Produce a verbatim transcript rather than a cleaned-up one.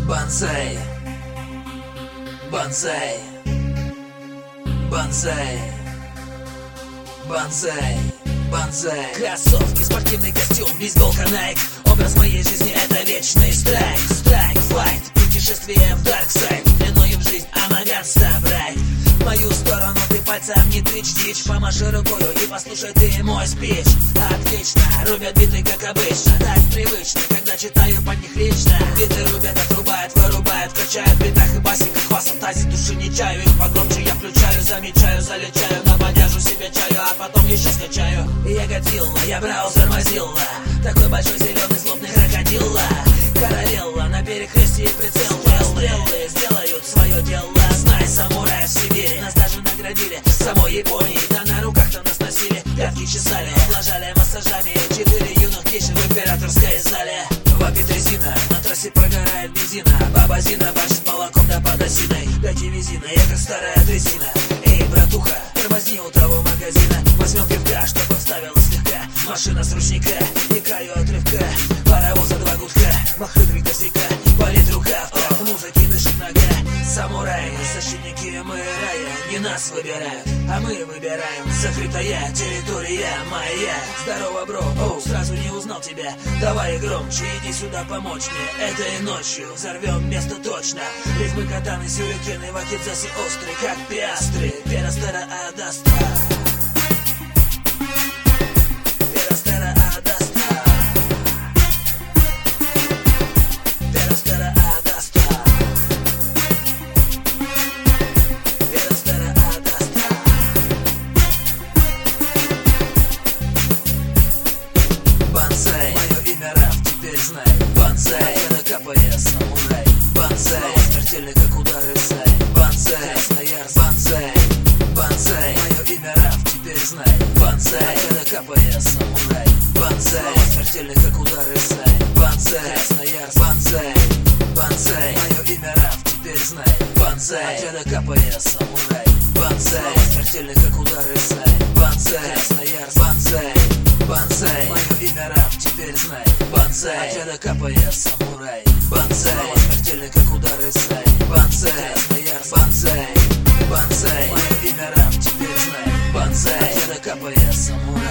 Бонсай, бонсай, бонсай, бонсай, бонсай. Кроссовки, спортивный костюм, бейсболка Nike. Образ моей жизни — это вечный страйк. Страйк, флайт, путешествие в дарксайд. Длиною в жизнь, амаган собрать. В мою сторону ты пальцем не тычь, дичь. Помаши рукою и послушай ты мой спич. Отлично, рубят биты как обычно. Так привычно, когда читаю под них лично. Биты рубят, отрубают, вырубают, качают в битах и басиках. Вас фантазии души не чаю, их погромче я включаю. Замечаю, залечаю, набодяжу себе чаю, а потом еще скачаю. Я Годзилла, я браузер Mozilla. Такой большой зеленый злобный крокодилла. Каравелла, на перекрестии прицел. Стрелы сделают свое дело. Знай, самурай в Сибири. Нас даже наградили самой Японии. Да на руках-то нас носили, пятки чесали, облажали массажами. Четыре юных гейши в императорской зале. Вопит резина, на трассе прогорает бензина. Баба Зина башит молоком да под осиной. Дайте визина, я как старая дрезина. Эй, братуха, тормозни у того магазина. Возьмем пивка, чтоб он ставил слегка. Машина с ручника, икаю отрывка. Паровоза два гудка, махры три косяка. Болит рука, в такт музыки дышит нога. Самураи, защитники мы рая. Не нас выбирают, а мы выбираем. Закрытая территория моя. Здорово, бро, оу, сразу не узнал тебя. Давай громче, иди сюда помочь мне. Этой ночью взорвем место точно. Рифмы катаны, сюрикены, вакидзаси острый, как пиастры. Перастера адастра. Перастера адастра. Перастера адастра. Перастера адастра. Бонсай, мое имя Раф, теперь знай. Бонсай, я накапая самурай. Бонсай, смертельный как удары сай. Бонсай, Красноярск, бонсай. Бонсай, мое имя Раф, теперь знай. Бонсай, я накапая самурай. Бонсай, смертельный как удары сай. Бонсай, Красноярск, бонсай. Бонсай, мое имя Раф, теперь знай. Бонсай, я накапая самурай. Бонсай, смертельный как удары сай. Бонсай, Красноярск, бонсай. Бонсай, мое имя Раф, теперь знай. Бонсай, я накапая самурай. Бонсай, смертельный как удары сай. Бонсай, Красноярск, бонсай. Бонсай, мое имя Раф, теперь знай. Бонсай, я накапая самурай.